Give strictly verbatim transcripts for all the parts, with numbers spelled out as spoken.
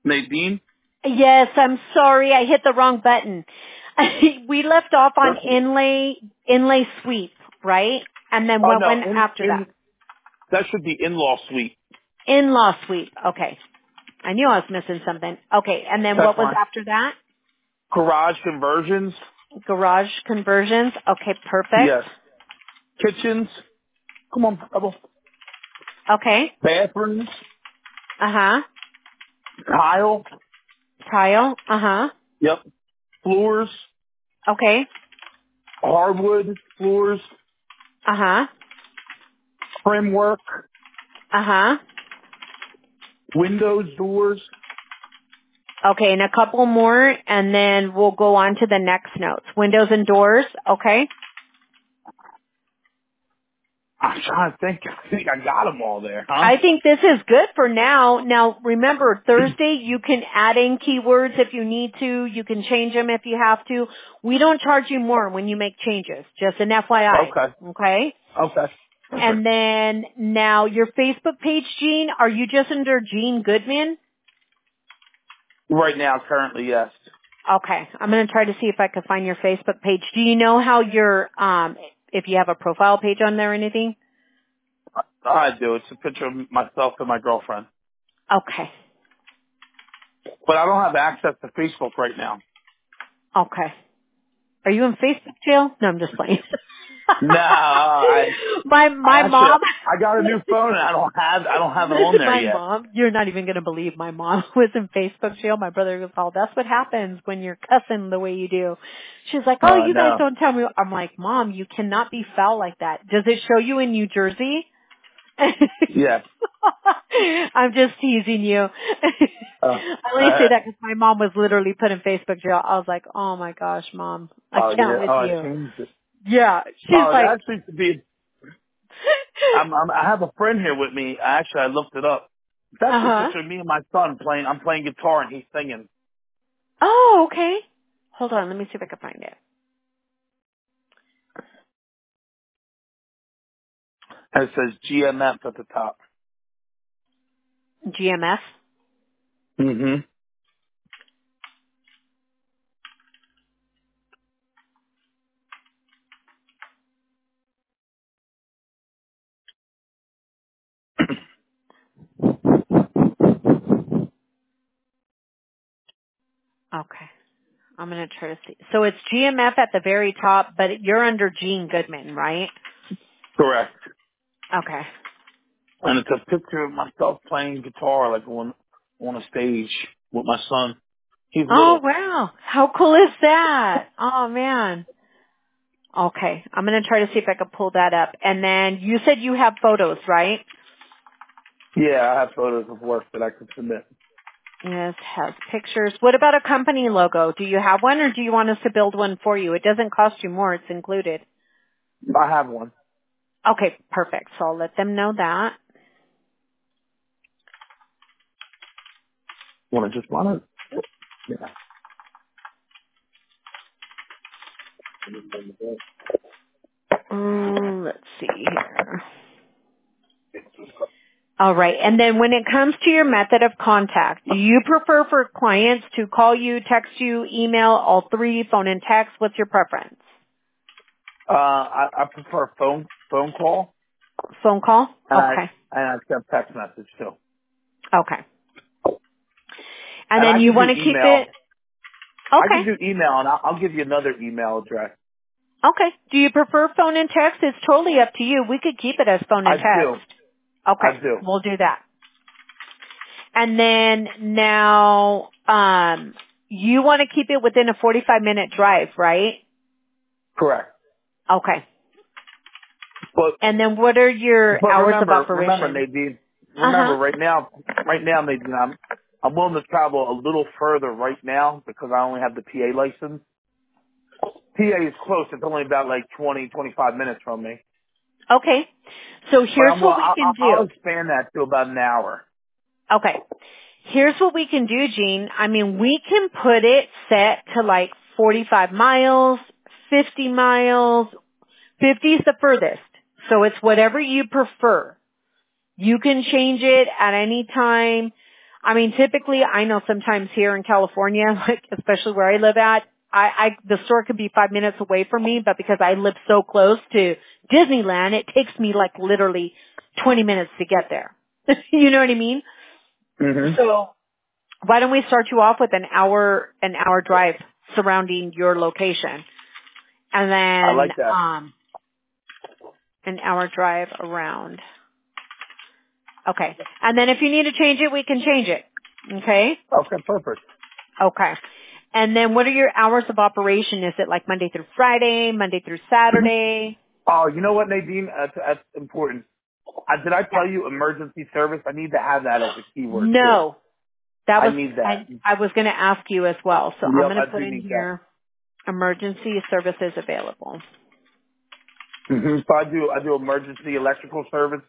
Nadine? Yes, I'm sorry. I hit the wrong button. We left off on inlay, inlay sweep, right? And then Oh, what no. went In, after in, that? that should be in-law suite. In-law sweep. Okay. I knew I was missing something. Okay. And then That's what was fine. after that? Garage conversions? Garage conversions. Okay. Perfect. Yes. Kitchens? Come on, Pebble. Okay. Bathrooms? Uh-huh. Tile? Tile. Uh-huh. Yep. Floors? Okay. Hardwood floors? Uh-huh. Trim work? Uh-huh. Windows, doors? Okay. And a couple more, and then we'll go on to the next notes. Windows and doors. Okay. I'm trying to think. I think I got them all there, huh? I think this is good for now. Now, remember, Thursday, you can add in keywords if you need to. You can change them if you have to. We don't charge you more when you make changes. Just an F Y I. Okay. Okay? Okay. And Perfect. then, now, your Facebook page, Jean, are you just under Jean Goodman? Right now, currently, yes. Okay. I'm going to try to see if I can find your Facebook page. Do you know how your, um, if you have a profile page on there or anything? I do. It's a picture of myself and my girlfriend. Okay. But I don't have access to Facebook right now. Okay. Are you in Facebook jail? No, I'm just playing. No, I, my I my actually, mom. I got a new phone and I don't have, I don't have it on Listen, there my yet. mom. You're not even gonna believe my mom was in Facebook jail. My brother was all, "That's what happens when you're cussing the way you do." She's like, "Oh, Uh, you guys no. don't tell me." I'm like, "Mom, you cannot be foul like that." Does it show you in New Jersey? Yes. I'm just teasing you. Uh, I only say uh, that because my mom was literally put in Facebook jail. I was like, "Oh my gosh, Mom, I oh can't yeah. with Oh, I you." changed it. Yeah, she's Oh, it like, actually used to be, I'm, I'm, I have a friend here with me. Actually, I looked it up. It's uh actually a huh. picture of me and my son playing, I'm playing guitar and he's singing. Oh, okay. Hold on, let me see if I can find it. And it says G M F at the top. G M F. Mm-hmm. Okay. I'm gonna try to see. So it's G M F at the very top, but you're under Gene Goodman, right? Correct. Okay. And it's a picture of myself playing guitar, like on on a stage with my son. He's Oh little. wow. How cool is that? Oh man. Okay. I'm gonna try to see if I can pull that up. And then you said you have photos, right? Yeah, I have photos of work that I can submit. Yes, has pictures. What about a company logo? Do you have one or do you want us to build one for you? It doesn't cost you more, it's included. I have one. Okay, perfect. So I'll let them know that. Want to just want to? Yeah. Um, let's see here. All right. And then when it comes to your method of contact, do you prefer for clients to call you, text you, email, all three, phone and text? What's your preference? Uh, I, I prefer phone phone call, Phone call? and I Okay. and I accept text message too. Okay. And And then I you can want do to keep it? email. I can Okay. do email, and I'll, I'll give you another email address. Okay. Do you prefer phone and text? It's totally up to you. We could keep it as phone I and do. text. I Okay. do. We'll do that. And then now, um, you want to keep it within a forty-five minute drive, right? Correct. Okay. But And then what are your but hours of remember, remember, operation? Nadine. Remember, Uh-huh. right now, right now, Nadine, I'm I'm willing to travel a little further right now because I only have the P A license. P A is close. It's only about like twenty, twenty-five minutes from me. Okay. So But here's I'm well. what we I'll, can I'll I'll do. expand that to about an hour. Okay. Here's what we can do, Jean. I mean, we can put it set to like forty-five miles, fifty miles. fifty is the furthest. So it's whatever you prefer. You can change it at any time. I mean, typically, I know sometimes here in California, like especially where I live at, I, I the store could be five minutes away from me, but because I live so close to Disneyland, it takes me like literally twenty minutes to get there. You know what I mean? hmm So why don't we start you off with an hour an hour drive surrounding your location, and I then like that. um an hour drive around. Okay. And then if you need to change it, we can change it. Okay? Okay, perfect. Okay. And then what are your hours of operation? Is it like Monday through Friday, Monday through Saturday? Oh, you know what, Nadine? That's, that's important. Uh, did I Yeah. tell you emergency service? I need to have that as a keyword too. No. That I was, need that. I, I was going to ask you as well. So I'm Yep, going to I put do in need that. here emergency services available. hmm So I do I do emergency electrical service.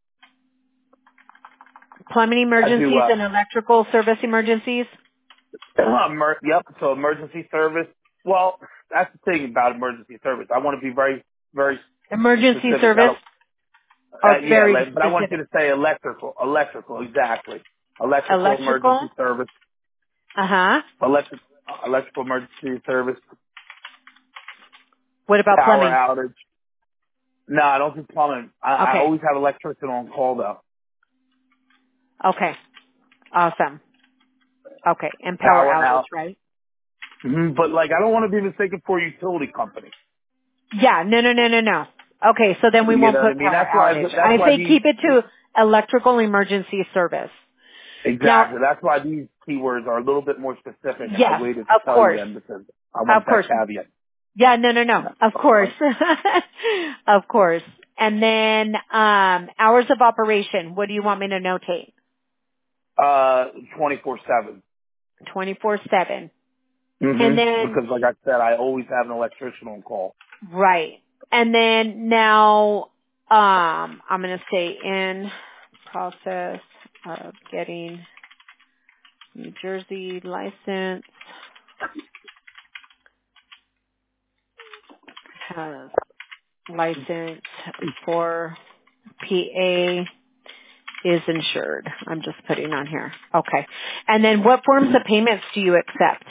Plumbing I do emergencies uh, and electrical service emergencies? emer- yep. So emergency service. Well, that's the thing about emergency service. I want to be very very Emergency specific. I service? don't. Oh, Uh, yeah, very like, but I want you specific. to say electrical. Electrical, exactly. Electrical Electrical? emergency service. Uh-huh. Electric electrical emergency service. What about Power plumbing? outage. No, I don't do plumbing. I, I Okay. always have electrician on call though. Okay. Awesome. Okay. And power Power outage, out. right? hmm But like, I don't want to be mistaken for a utility company. Yeah. No, no, no, no, no. Okay. So then we You won't know what I put mean? power That's why. outage. That's I why say these. keep it to electrical emergency service. Now, Exactly. That's why these keywords are a little bit more specific, and I yes, waited to of tell you course. them because I Of want that course. caveat. Yeah, no, no, no. Of course. Of course. And then, um, hours of operation. What do you want me to notate? Uh, twenty-four seven. twenty-four seven. And Mm-hmm. then, Because like I said, I always have an electrician on call. right. And then now, um, I'm going to say in process of getting New Jersey license, has license for P A is insured. I'm just putting on here. Okay. And then what forms of payments do you accept?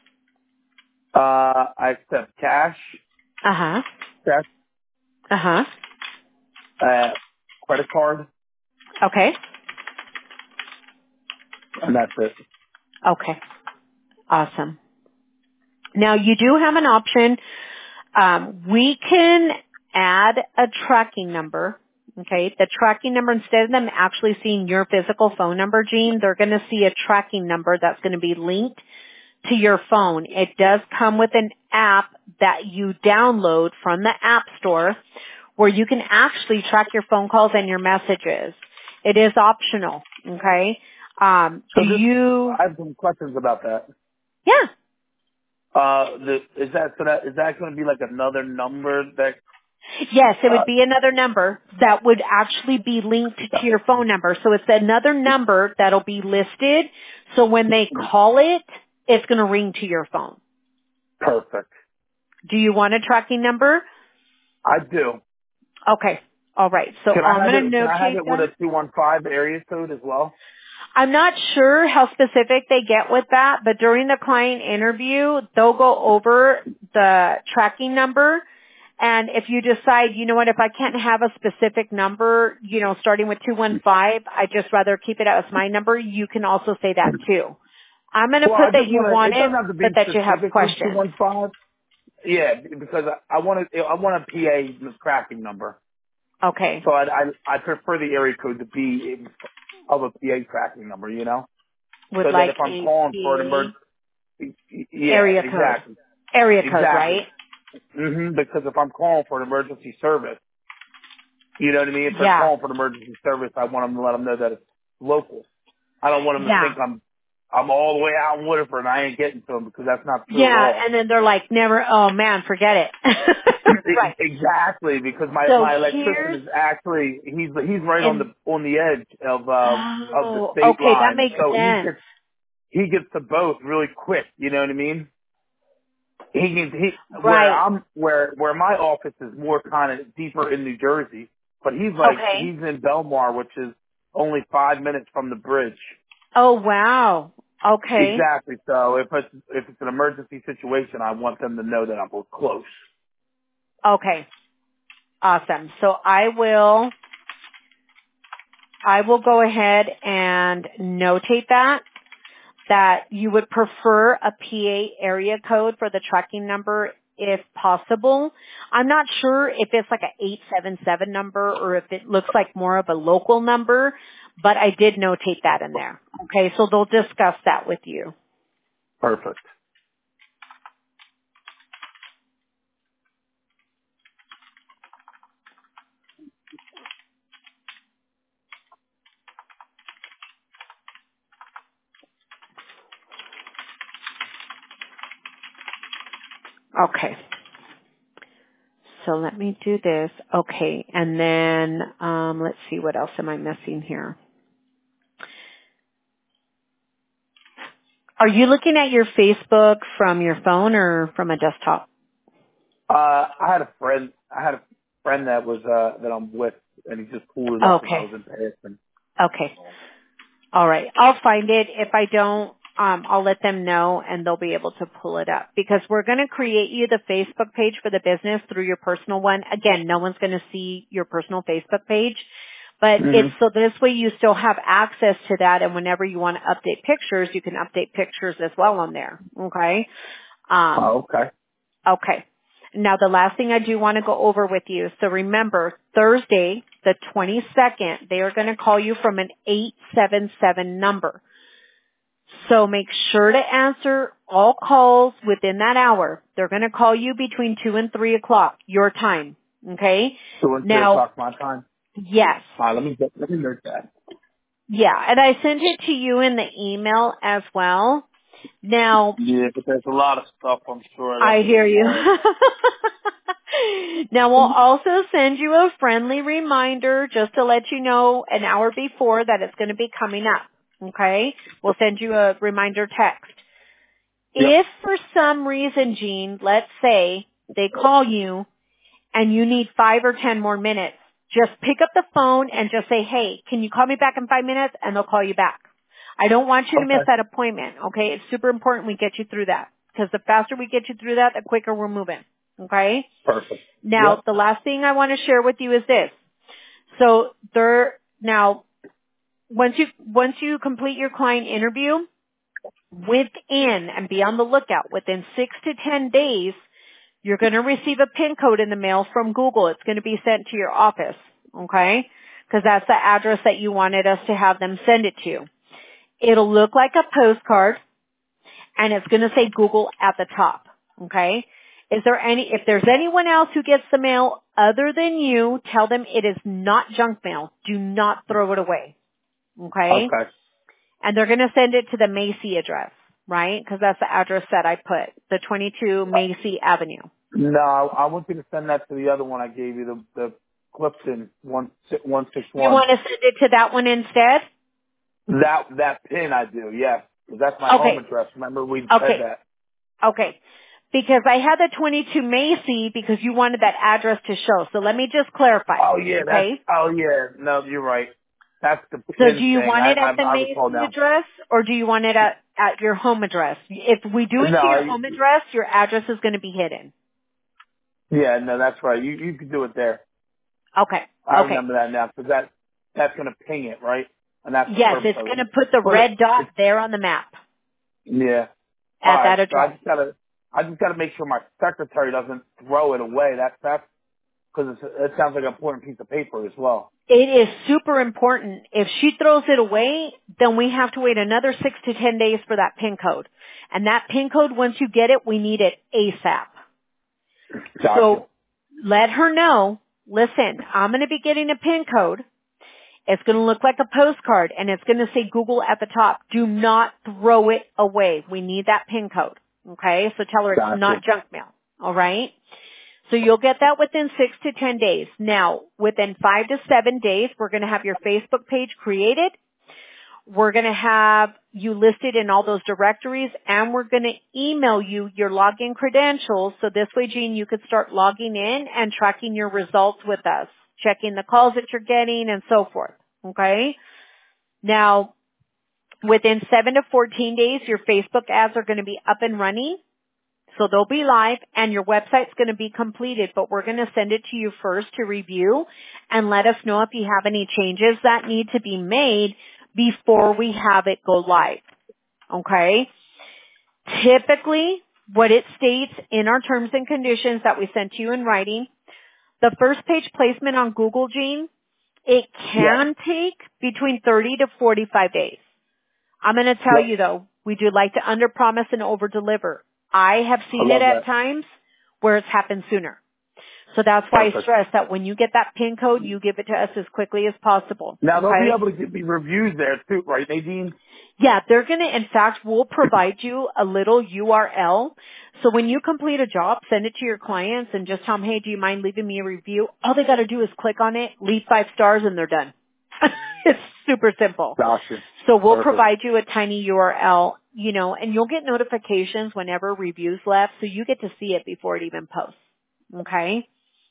Uh, I accept cash, Uh-huh. check, Uh-huh. uh, credit card, Okay. and that's it. Okay. Awesome. Now you do have an option. Um, we can add a tracking number. Okay. The tracking number, instead of them actually seeing your physical phone number, Gene, they're going to see a tracking number that's going to be linked to your phone. It does come with an app that you download from the App Store where you can actually track your phone calls and your messages. It is optional. Okay. Um, So do this, you, I have some questions about that. yeah. Uh, the, is that so that is that going to be like another number that? Yes, it would Uh, be another number that would actually be linked to your phone number. So it's another number that'll be listed. So when they call it, it's going to ring to your phone. perfect. Do you want a tracking number? I do. Okay. All right. So Can I I'm have going to it? Can I have notate it with a that. two one five area code as well? I'm not sure how specific they get with that, but during the client interview, they'll go over the tracking number. And if you decide, you know what, if I can't have a specific number, you know, starting with two one five, I'd just rather keep it as my number, you can also say that too. I'm going to Well, I put that just you want to. want It it, doesn't have to be but that you have specifically two questions. one five. Yeah, because I, I want to. I want a P A tracking number. Okay. So I, I I prefer the area code to be of a P A tracking number. You know, With so that like if I'm a calling for an P emergency, A yeah, area code. exactly, Area code, exactly. right? hmm Because if I'm calling for an emergency service, you know what I mean? If they're Yeah. calling for an emergency service, I want them to let them know that it's local. I don't want them to Yeah. think I'm I'm all the way out in Woodford and I ain't getting to them because that's not true at Yeah, all. and then they're like, never, oh man, forget it. Right. Exactly, because my So my electrician here's, is actually he's he's right on and, the on the edge of uh of the oh, state okay, that line, makes so he sense. gets he gets to both really quick. You know what I mean? He can he where Right. I'm where where my office is more kind of deeper in New Jersey, but he's like Okay. he's in Belmar, which is only five minutes from the bridge. Oh, wow. Okay. Exactly. So if it's if it's an emergency situation, I want them to know that I'm close. Okay. Awesome. So I will, I will go ahead and notate that, that you would prefer a P A area code for the tracking number if possible. I'm not sure if it's like a eight seven seven number or if it looks like more of a local number, but I did notate that in there. Okay, so they'll discuss that with you. Perfect. Okay. So let me do this. Okay, and then um, let's see, what else am I missing here? Are you looking at your Facebook from your phone or from a desktop? Uh, I had a friend. I had a friend that was uh that I'm with, and he just pulled it up as I Okay. was in Paris. Okay. All right. I'll find it. If I don't, um, I'll let them know and they'll be able to pull it up because we're going to create you the Facebook page for the business through your personal one. Again, no one's going to see your personal Facebook page, but Mm-hmm. it's so this way you still have access to that, and whenever you want to update pictures, you can update pictures as well on there. Okay. Um, Oh, okay. okay. Now the last thing I do want to go over with you, so remember Thursday, the twenty-second, they are going to call you from an eight seven seven number. So make sure to answer all calls within that hour. They're going to call you between two and three o'clock, your time. Okay? Two and three Now, o'clock my time. yes. Uh, let me get, let me note that. Yeah, and I sent it to you in the email as well. Now, Yeah, but there's a lot of stuff I'm sure I that's hear you. involved. Now we'll also send you a friendly reminder just to let you know an hour before that it's going to be coming up. Okay? We'll send you a reminder text. Yep. If for some reason, Jean, let's say they call you and you need five or ten more minutes, just pick up the phone and just say, hey, can you call me back in five minutes? And they'll call you back. I don't want you to miss Okay. that appointment, okay? It's super important we get you through that because the faster we get you through that, the quicker we're moving, okay? Perfect. Now, Yep. the last thing I want to share with you is this. So there, now, once you, once you complete your client interview, within, and be on the lookout, within six to ten days, you're going to receive a PIN code in the mail from Google. It's going to be sent to your office, okay? Because that's the address that you wanted us to have them send it to. It'll look like a postcard, and it's going to say Google at the top, okay? Is there any, if there's anyone else who gets the mail other than you, tell them it is not junk mail. Do not throw it away, okay? Okay. And they're going to send it to the Macy address, right? Because that's the address that I put, the twenty-two Macy Avenue. No, I, I want you to send that to the other one I gave you, the the Clifton one six one six You one. want to send it to that one instead? That that pin I do, yes, 'cause that's my home Okay. address. Remember we said Okay. that. Okay. Because I had the twenty-two Macy because you wanted that address to show. So let me just clarify. Oh yeah, that's Okay. oh yeah. No, you're right. That's the So do pin you thing. want I it I, at the I recall Macy now. address or do you want it at, at your home address? If we do it No, to your I, home address, your address is going to be hidden. yeah, no, that's right. You you can do it there. Okay. I Okay. remember that now because that that's gonna ping it, right? And that's the Yes, purpose it's of going it. to put the But it, red dot it's there on the map yeah. All at right, that so I address. just gotta I just gotta make sure my secretary doesn't throw it away. That's that's because it sounds like an important piece of paper as well. It is super important. If she throws it away, then we have to wait another six to ten days for that PIN code. And that PIN code, once you get it, we need it ASAP. Gotcha. So let her know, listen, I'm going to be getting a PIN code. It's going to look like a postcard and it's going to say Google at the top. Do not throw it away. We need that PIN code. Okay? So tell her it's Gotcha. not junk mail. All right? So you'll get that within six to ten days. Now, within five to seven days, we're going to have your Facebook page created. We're going to have you listed in all those directories, and we're going to email you your login credentials. So this way, Jean, you could start logging in and tracking your results with us, checking the calls that you're getting and so forth. Okay? Now, Within seven to fourteen days, your Facebook ads are going to be up and running. So they'll be live and your website's going to be completed, but we're going to send it to you first to review and let us know if you have any changes that need to be made before we have it go live. Okay? Typically, what it states in our terms and conditions that we sent to you in writing, the first page placement on Google, Gene, it can Yeah. take between thirty to forty-five days. I'm going to tell Yep. you though, we do like to underpromise and overdeliver. I have I seen love it at that. times where it's happened sooner. So that's why I Perfect. stress that when you get that PIN code, you give it to us as quickly as possible. Now they'll be Okay? able to give me reviews there too, right, Nadine? Yeah, they're going to, in fact, we'll provide you a little U R L. So when you complete a job, send it to your clients and just tell them, hey, do you mind leaving me a review? All they got to do is click on it, leave five stars, and they're done. It's super simple. Gotcha. So we'll Perfect. provide you a tiny U R L, you know, and you'll get notifications whenever reviews left, so you get to see it before it even posts. Okay?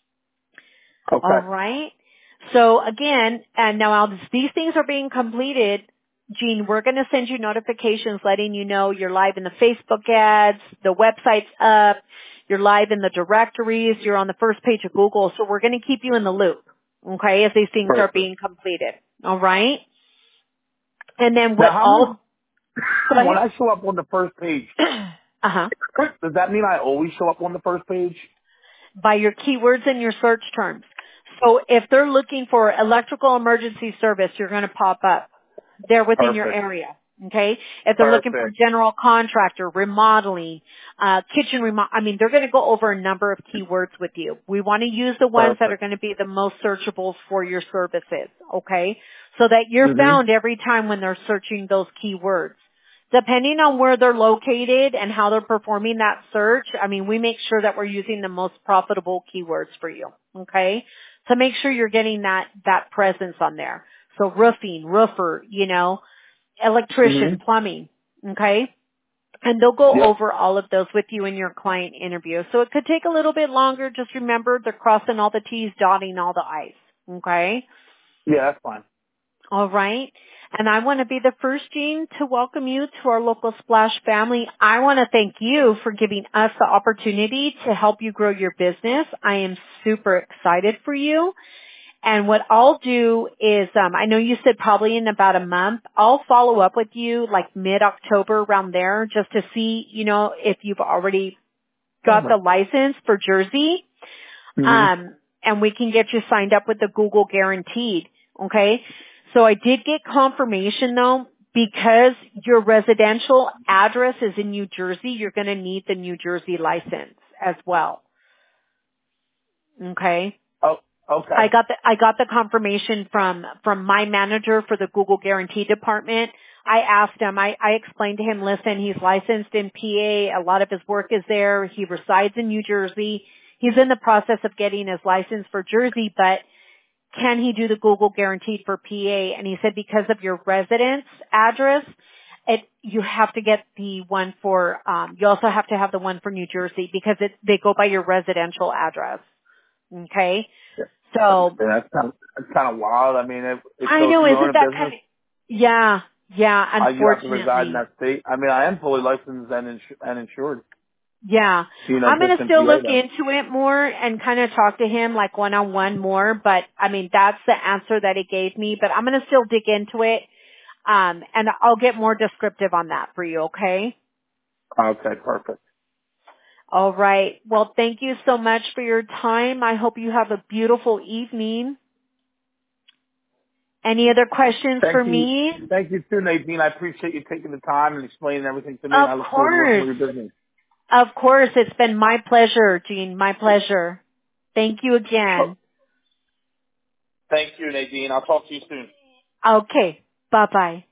All Okay. right. So again, and now as these things are being completed, Gene, we're going to send you notifications letting you know you're live in the Facebook ads, the website's up, you're live in the directories, you're on the first page of Google. So we're going to keep you in the loop, okay, as these things are Perfect. being completed. All right. And then Now what how many, all, go when ahead. I show up on the first page, Uh-huh. does that mean I always show up on the first page? By your keywords and your search terms. So if they're looking for electrical emergency service, you're going to pop up there within your Perfect. area. Okay? If they're looking for Perfect. general contractor, remodeling, uh, kitchen remodel, I mean, they're going to go over a number of keywords with you. We want to use the ones that are Perfect. going to be the most searchable for your services. Okay? So that you're Mm-hmm. found every time when they're searching those keywords. Depending on where they're located and how they're performing that search, I mean, we make sure that we're using the most profitable keywords for you. Okay? So make sure you're getting that, that presence on there. So roofing, roofer, you know, electrician, Mm-hmm. plumbing. Okay? And they'll go Yep. over all of those with you in your client interview. So it could take a little bit longer. Just remember they're crossing all the T's, dotting all the I's. Okay? Yeah, that's fine. All right. And I want to be the first, Gene, to welcome you to our local Splash family. I want to thank you for giving us the opportunity to help you grow your business. I am super excited for you. And what I'll do is, um, I know you said probably in about a month, I'll follow up with you like mid-October around there just to see, you know, if you've already got the license for Jersey. Mm-hmm. Um, and we can get you signed up with the Google Guaranteed. Okay? So I did get confirmation though, because your residential address is in New Jersey, you're going to need the New Jersey license as well. Okay? Oh, okay. I got the, I got the confirmation from, from my manager for the Google Guarantee department. I asked him, I, I explained to him, listen, he's licensed in P A. A lot of his work is there. He resides in New Jersey. He's in the process of getting his license for Jersey, but can he do the Google Guaranteed for P A? And he said because of your residence address, it, you have to get the one for, um, you also have to have the one for New Jersey because it, they go by your residential address. Okay? Yeah. So, Yeah, that's kind of, that's kind of wild. I mean, if, if I so if know, you own isn't a that kind business, of, yeah, yeah, uh, you have to reside in unfortunately. that state. I mean, I am fully licensed and, insu- and insured. Yeah. You know, I'm going just to in P still A look though. into it more and kind of talk to him like one-on-one more, but I mean, that's the answer that he gave me, but I'm going to still dig into it, um, and I'll get more descriptive on that for you, okay? Okay, perfect. All right. Well, thank you so much for your time. I hope you have a beautiful evening. Any other questions for Thank you. me? Thank you too, Nadine. I appreciate you taking the time and explaining everything to me, and Of I look forward to working course. with your business. Of course. It's been my pleasure, Jean. My pleasure. Thank you Oh, again. thank you, Nadine. I'll talk to you soon. Okay. Bye-bye.